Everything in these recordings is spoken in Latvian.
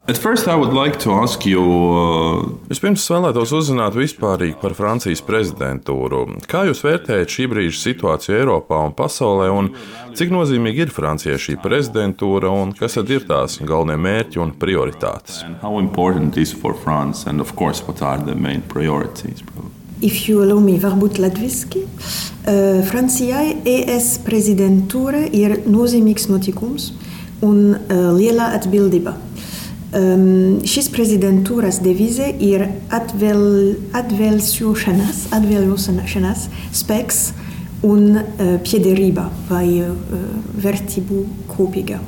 At first I would like to ask you, Vispirms es vēlētos uzzināt vispārīgi par Francijas prezidentūru. Kā jūs vērtējat šī brīža situāciju Eiropā un pasaulē, un cik nozīmīgi ir Francijai šī prezidentūra, un kas tad ir tās galvenie mērķi un prioritātes? And how important is for France, and of course what are the main priorities? If you allow me, varbūt latviski, Francijai ES prezidentūra ir nozīmīgs notikums un liela atbildība. Šīs prezidentūras devīze ir atvēlēšanās, spēks un piederība vai vērtību kopīga.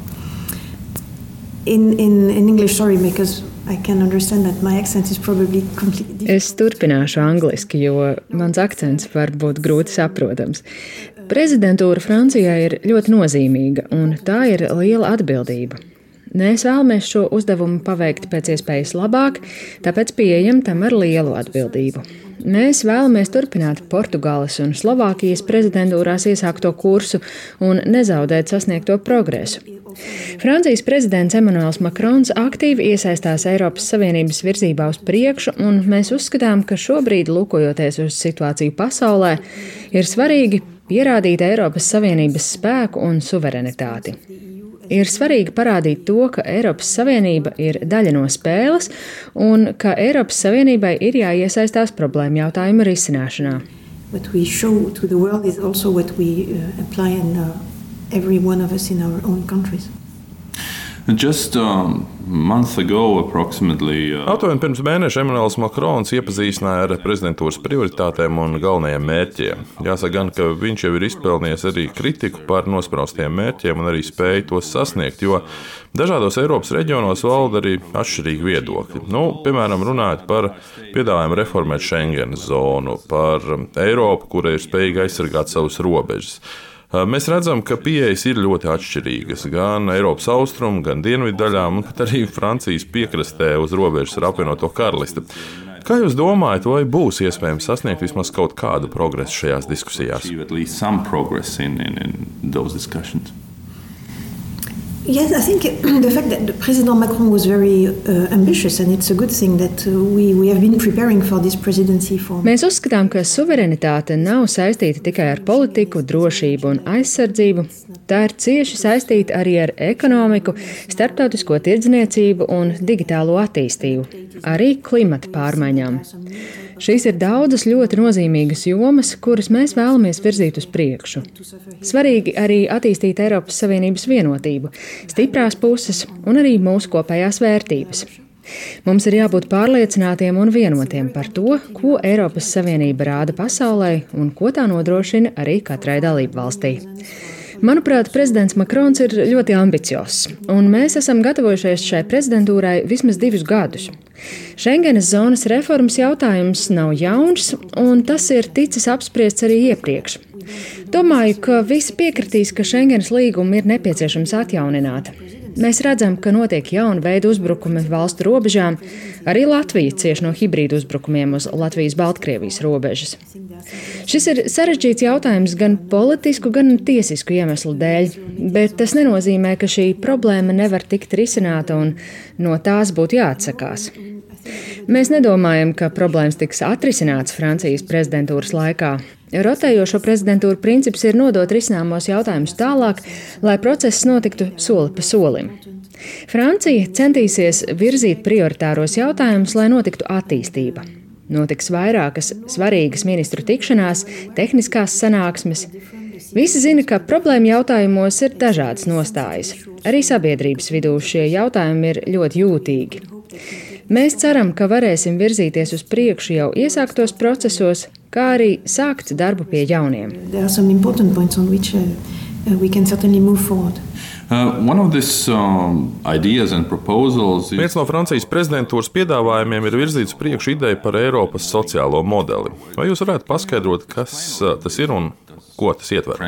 In English, sorry, because I can understand that my accent is probably completely different. Es turpināšu angliski, jo mans akcents var būt grūti saprotams. Prezidentūra Francijā ir ļoti nozīmīga, un tā ir liela atbildība. Mēs vēlamies šo uzdevumu paveikt pēc iespējas labāk, tāpēc pieejam tam ar lielu atbildību. Mēs vēlamies turpināt Portugāles un Slovākijas prezidentūrās iesākto kursu un nezaudēt sasniegto progresu. Francijas prezidents Emmanuels Macrons aktīvi iesaistās Eiropas Savienības virzībā uz priekšu, un mēs uzskatām, ka šobrīd, lūkojoties uz situāciju pasaulē, ir svarīgi pierādīt Eiropas Savienības spēku un suverenitāti. Ir svarīgi parādīt to, ka Eiropas Savienība ir daļa no spēles un ka Eiropas Savienībai ir jāiesaistās problēmu jautājumu risināšanā. What we show to the world is also what we apply in every one of us in our own countries. Just a month ago, approximately. Aptuveni pirms mēneša Emmanuels Macrons iepazīstināja ar prezidentūras prioritātēm un galvenajiem mērķiem. Jāsaka gan, ka viņš jau ir izpelnījis arī kritiku par nospraustiem mērķiem un arī spēju tos sasniegt, jo dažādos Eiropas reģionos valda arī atšķirīgi viedokļi. Piemēram, runājot par piedāvājumu reformēt Schengenas zonu, par Eiropu, kura ir spējīga aizsargāt savus robežas. Mēs redzam, ka pieejas ir ļoti atšķirīgas gan Eiropas austrumu, gan dienvidu daļām, un pat arī Francijas piekrastē uz robežas ar apvienoto karalisti. Kā jūs domājat, vai būs iespējams sasniegt vismaz kaut kādu progresu šajās diskusijās? Yes, I think the fact that President Macron was very ambitious, and it's a good thing that we have been preparing for this presidency for. Mēs uzskatām, ka suverenitāte nav saistīta tikai ar politiku, drošību un aizsardzību. Tā ir cieši saistīta arī ar ekonomiku, starptautisko tirdzniecību un digitālo attīstību, arī klimata pārmaiņām. Šīs ir daudzas ļoti nozīmīgas jomas, kuras mēs vēlamies virzīt uz priekšu. Svarīgi arī attīstīt Eiropas Savienības vienotību, stiprās puses un arī mūsu kopējās vērtības. Mums ir jābūt pārliecinātiem un vienotiem par to, ko Eiropas Savienība rāda pasaulē un ko tā nodrošina arī katrai dalību valstī. Manuprāt, prezidents Macrons ir ļoti ambiciozs, un mēs esam gatavojušies šai prezidentūrai vismaz 2 gadus. Schengenas zonas reformas jautājums nav jauns, un tas ir ticis apspriests arī iepriekš. Domāju, ka visi piekritīs, ka Schengenas līgumu ir nepieciešams atjaunināt. Mēs redzam, ka notiek jauna veida uzbrukumi valstu robežām. Arī Latvija cieš no hibrīdu uzbrukumiem uz Latvijas-Baltkrievijas robežas. Šis ir sarežģīts jautājums gan politisku, gan tiesisku iemeslu dēļ, bet tas nenozīmē, ka šī problēma nevar tikt risināta un no tās būtu jāatsakās. Mēs nedomājam, ka problēmas tiks atrisināts Francijas prezidentūras laikā. Rotējošo prezidentūru princips ir nodot risināmos jautājumus tālāk, lai process notiktu soli pa solim. Francija centīsies virzīt prioritāros jautājumus, lai notiktu attīstība. Notiks vairākas svarīgas ministru tikšanās, tehniskās sanāksmes. Visi zina, ka problēma jautājumos ir dažādas nostājas. Arī sabiedrības vidū šie jautājumi ir ļoti jūtīgi. Mēs ceram, ka varēsim virzīties uz priekšu jau iesāktos procesos, kā arī sākt darbu pie jauniem. Viens no Francijas prezidentūras piedāvājumiem ir virzīts priekšu ideja par Eiropas sociālo modeli. Vai jūs varētu paskaidrot, kas tas ir un ko tas ietver?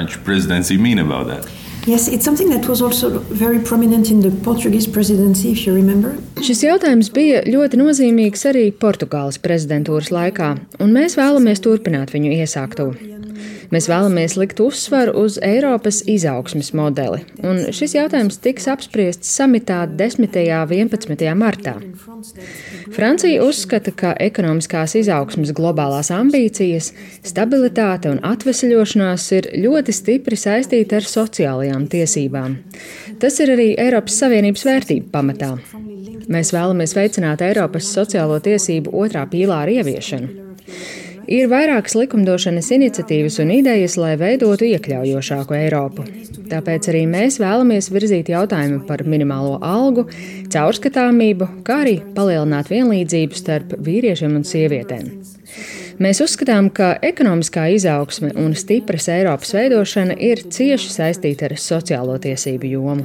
Yes, it's something that was also very prominent in the Portuguese presidency, if you remember. Šis jautājums bija ļoti nozīmīgs arī Portugāles prezidentūras laikā, un mēs vēlamies turpināt viņu iesākto. Mēs vēlamies likt uzsvaru uz Eiropas izaugsmes modeli, un šis jautājums tiks apspriests samitā 10. un 11. martā. Francija uzskata, ka ekonomiskās izaugsmes globālās ambīcijas, stabilitāte un atvesļošanās ir ļoti stipri saistīti ar sociālajām tiesībām. Tas ir arī Eiropas Savienības vērtību pamatā. Mēs vēlamies veicināt Eiropas sociālo tiesību 2. pīlāra ieviešanu. Ir vairākas likumdošanas iniciatīvas un idejas, lai veidotu iekļaujošāku Eiropu. Tāpēc arī mēs vēlamies virzīt jautājumu par minimālo algu, caurskatāmību, kā arī palielināt vienlīdzību starp vīriešiem un sievietēm. Mēs uzskatām, ka ekonomiskā izaugsme un stipras Eiropas veidošana ir cieši saistīta ar sociālo tiesību jomu.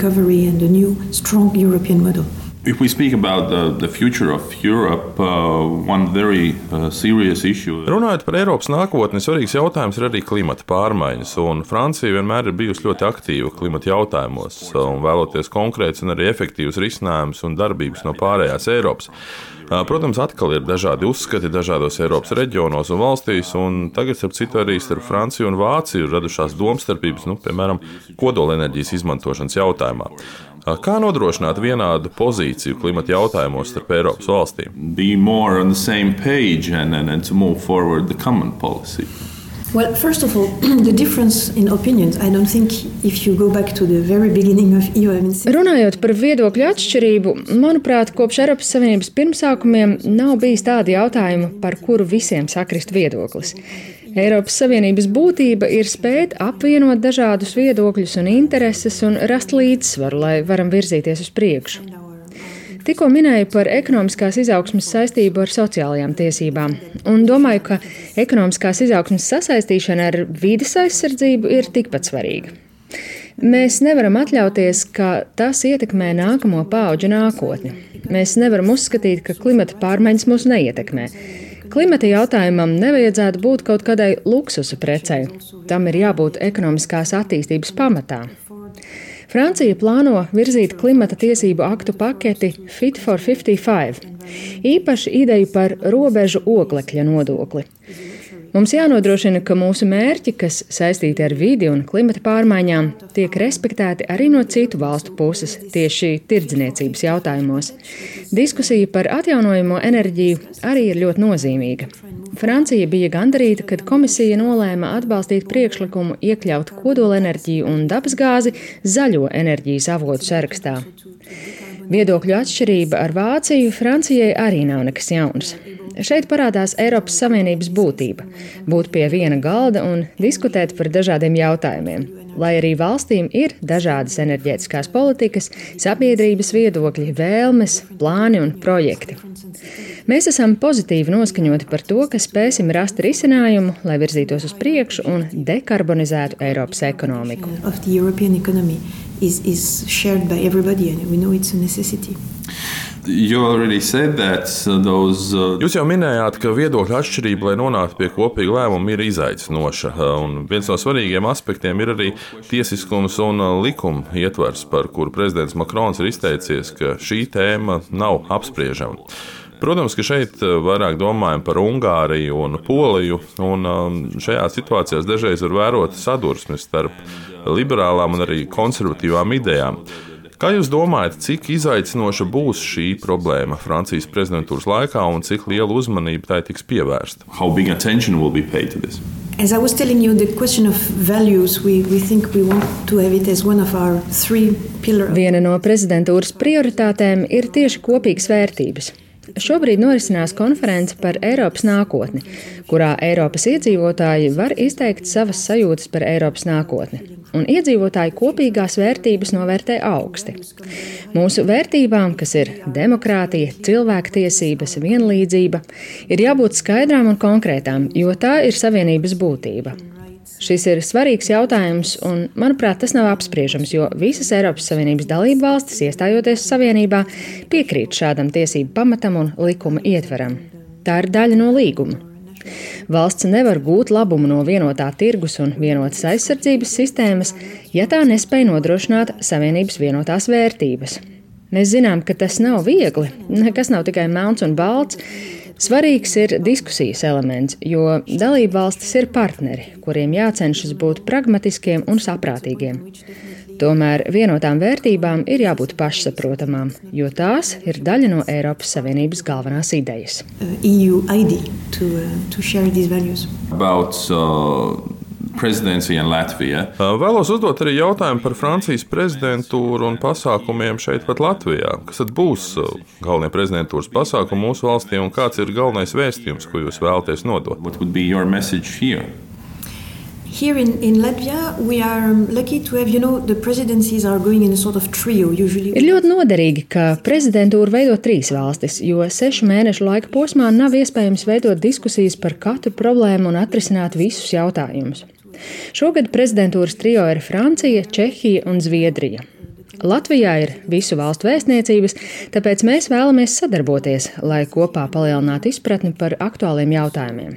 If we speak about the future of Europe, one very serious issue. Runājot par Eiropas nākotni, svarīgs jautājums ir arī klimata pārmaiņas, un Francija vienmēr ir bijusi ļoti aktīva klimata jautājumos, un vēloties konkrēts un arī efektīvs risinājums un darbības no pārējās Eiropas. Protams, atkal ir dažādi uzskati dažādos Eiropas reģionos un valstīs, un tagad, starp citu, arī starp Franciju un Vāciju ir radušās domstarpības, piemēram, kodolenerģijas izmantošanas jautājumā. Kā nodrošināt vienādu pozīciju klimata jautājumos starp Eiropas valstīm? Be more on the same page and to move forward the common policy. Well, first of all, the difference in opinions, I don't think if you go back to the very beginning of EU... Runājot par viedokļu atšķirību, manuprāt, kopš Eiropas Savienības pirmsākumiem nav bijis tādi jautājumi, par kuru visiem sakrist viedoklis. Eiropas Savienības būtība ir spēt apvienot dažādus viedokļus un intereses un rast līdzsvaru, lai varam virzīties uz priekšu. Tikko minēju par ekonomiskās izaugsmes saistību ar sociālajām tiesībām, un domāju, ka ekonomiskās izaugsmes sasaistīšana ar vides aizsardzību ir tikpat svarīga. Mēs nevaram atļauties, ka tas ietekmē nākamo paudžu nākotni. Mēs nevaram uzskatīt, ka klimata pārmaiņas mūs neietekmē. Klimata jautājumam nevajadzētu būt kaut kādai luksusa precei. Tam ir jābūt ekonomiskās attīstības pamatā. Francija plāno virzīt klimata tiesību aktu paketi Fit for 55, īpaši ideju par robežu oglekļa nodokli. Mums jānodrošina, ka mūsu mērķi, kas saistīti ar vidi un klimata pārmaiņām, tiek respektēti arī no citu valstu puses, tieši tirdzniecības jautājumos. Diskusija par atjaunojamo enerģiju arī ir ļoti nozīmīga. Francija bija gandarīta, kad komisija nolēma atbalstīt priekšlikumu iekļaut kodolenerģiju un dabasgāzi zaļo enerģijas avotu sarakstā. Viedokļu atšķirība ar Vāciju Francijai arī nav nekas jauns. Šeit parādās Eiropas Savienības būtība – būt pie viena galda un diskutēt par dažādiem jautājumiem, lai arī valstīm ir dažādas enerģētiskās politikas, sabiedrības viedokļi, vēlmes, plāni un projekti. Mēs esam pozitīvi noskaņoti par to, ka spēsim rast risinājumu, lai virzītos uz priekšu un dekarbonizētu Eiropas ekonomiku. Jūs jau minējāt, ka viedokļu atšķirība, lai nonāktu pie kopīga lēmuma, ir izaicinoša. Un viens no svarīgiem aspektiem ir arī tiesiskums un likuma ietvers, par kuru prezidents Makrons ir izteicies, ka šī tēma nav apspriežama. Protams, ka šeit vairāk domājam par Ungāriju un Poliju, un šajās situācijās dažreiz var vērot sadursmes starp liberālām un arī konservatīvām idejām. Kā jūs domājat, cik izaicinoša būs šī problēma Francijas prezidentūras laikā un cik liela uzmanība tai tiks pievērsta? As I was telling you, the question of values, we think we want to have it as one of our 3 pillars. Viena no prezidentūras prioritātēm ir tieši kopīgas vērtības. Šobrīd norisinās konference par Eiropas nākotni, kurā Eiropas iedzīvotāji var izteikt savas sajūtas par Eiropas nākotni. Un iedzīvotāji kopīgās vērtības novērtē augsti. Mūsu vērtībām, kas ir demokrātija, cilvēktiesības, vienlīdzība, ir jābūt skaidrām un konkrētām, jo tā ir savienības būtība. Šis ir svarīgs jautājums, un, manuprāt, tas nav apspriežams, jo visas Eiropas Savienības dalību valstis, iestājoties Savienībā, piekrīt šādam tiesību pamatam un likuma ietveram. Tā ir daļa no līguma. Valsts nevar gūt labumu no vienotā tirgus un vienotas aizsardzības sistēmas, ja tā nespēj nodrošināt Savienības vienotās vērtības. Mēs zinām, ka tas nav viegli, nekas nav tikai melns un balts. Svarīgs ir diskusijas elements, jo dalībvalstis ir partneri, kuriem jācenšas būt pragmatiskiem un saprātīgiem. Tomēr vienotām vērtībām ir jābūt pašsaprotamām, jo tās ir daļa no Eiropas Savienības galvenās idejas. EU ID to share these values. About presidency in Latvia. Vēlos uzdot arī jautājumu par Francijas prezidentūru un pasākumiem šeit pat Latvijā. Kas tad būs galvenie prezidentūras pasākumi mūsu valstī un kāds ir galvenais vēstījums, ko jūs vēlaties nodot? What would be your message here? Here in Latvia, we are lucky to have, the presidencies are going in a sort of trio. Usually. Ir ļoti noderīgi, ka prezidentūru veido 3 valstis, jo 6 mēnešu laika posmā nav iespējams veidot diskusijas par katru problēmu un atrisināt visus jautājumus. Šogad prezidentūras trio ir Francija, Čehija un Zviedrija. Latvijā ir visu valstu vēstniecības, tāpēc mēs vēlamies sadarboties, lai kopā palielinātu izpratni par aktuāliem jautājumiem.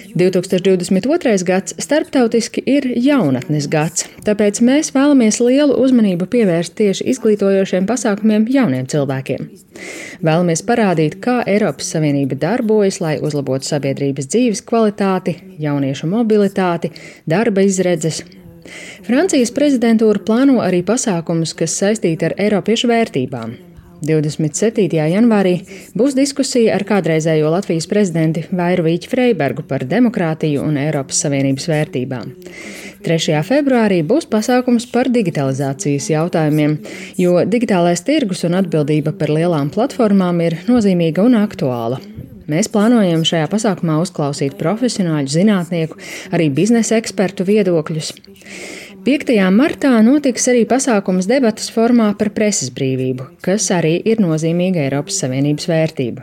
2022. gads starptautiski ir jaunatnes gads, tāpēc mēs vēlamies lielu uzmanību pievērst tieši izglītojošiem pasākumiem jauniem cilvēkiem. Vēlamies parādīt, kā Eiropas Savienība darbojas, lai uzlabotu sabiedrības dzīves kvalitāti, jauniešu mobilitāti, darba izredzes. Francijas prezidentūra plāno arī pasākumus, kas saistīti ar Eiropiešu vērtībām. 27. janvārī būs diskusija ar kādreizējo Latvijas prezidenti Vairu Vīķi Freibergu par demokrātiju un Eiropas Savienības vērtībām. 3. februārī būs pasākums par digitalizācijas jautājumiem, jo digitālais tirgus un atbildība par lielām platformām ir nozīmīga un aktuāla. Mēs plānojam šajā pasākumā uzklausīt profesionāļu, zinātnieku, arī biznesa ekspertu viedokļus. 5. martā notiks arī pasākums debatas formā par preses brīvību, kas arī ir nozīmīga Eiropas Savienības vērtība.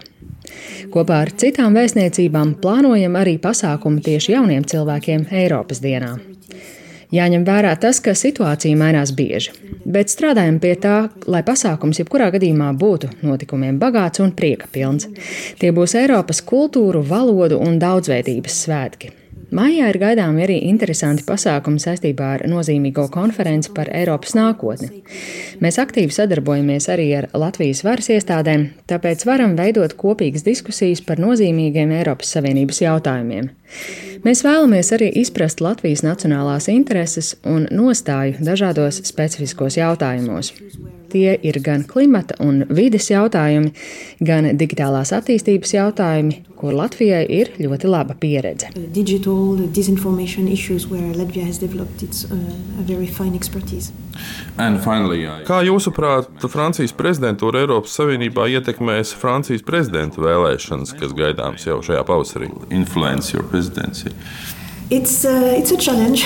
Kopā ar citām vēstniecībām plānojam arī pasākumu tieši jauniem cilvēkiem Eiropas dienā. Jāņem vērā tas, ka situācija mainās bieži, bet strādājam pie tā, lai pasākums jebkurā gadījumā būtu notikumiem bagāts un prieka pilns. Tie būs Eiropas kultūru, valodu un daudzveidības svētki. Maijā ir gaidāmi arī interesanti pasākumi saistībā ar nozīmīgo konferenci par Eiropas nākotni. Mēs aktīvi sadarbojamies arī ar Latvijas varas iestādēm, tāpēc varam veidot kopīgas diskusijas par nozīmīgiem Eiropas Savienības jautājumiem. Mēs vēlamies arī izprast Latvijas nacionālās intereses un nostāju dažādos specifiskos jautājumos. Tie ir gan klimata un vides jautājumi, gan digitālās attīstības jautājumi, kur Latvijai ir ļoti laba pieredze. Digital disinformation issues where Latvia has developed its a very fine expertise. And finally, Kā jūsuprāt, Francijas prezidentūra Eiropas Savienībā ietekmēs Francijas prezidenta vēlēšanas, kas gaidāms jau šajā pavasarī? influence your presidency? It's a challenge.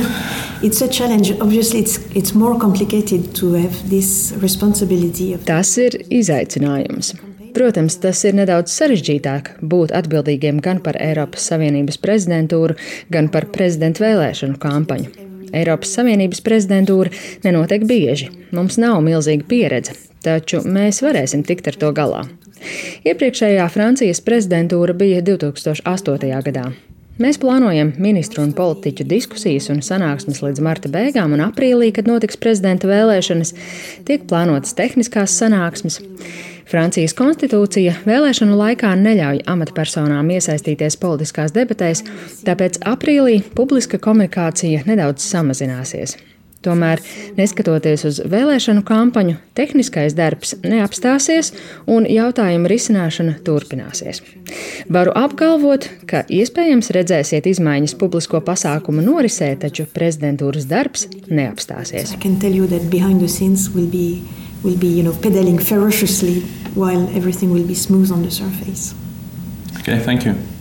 It's a challenge. Obviously, it's more complicated to have this responsibility of. Tas ir izaicinājums. Protams, tas ir nedaudz sarežģītāk būt atbildīgiem gan par Eiropas Savienības prezidentūru, gan par prezidenta vēlēšanu kampaņu. Eiropas Savienības prezidentūra nenotiek bieži. Mums nav milzīga pieredze, taču mēs varēsim tikt ar to galā. Iepriekšējā Francijas prezidentūra bija 2008. gadā. Mēs plānojam ministru un politiķu diskusijas un sanāksmes līdz marta beigām un aprīlī, kad notiks prezidenta vēlēšanas, tiek plānotas tehniskās sanāksmes. Francijas konstitūcija vēlēšanu laikā neļauj amatpersonām iesaistīties politiskās debatēs, tāpēc aprīlī publiska komunikācija nedaudz samazināsies. Tomēr, neskatoties uz vēlēšanu kampaņu, tehniskais darbs neapstāsies un jautājumu risināšana turpināsies. Varu apgalvot, ka iespējams redzēsiet izmaiņas publisko pasākumu norisē, taču prezidentūras darbs neapstāsies. I can tell you that behind the scenes will be pedaling ferociously while everything will be smooth on the surface. Okay, thank you.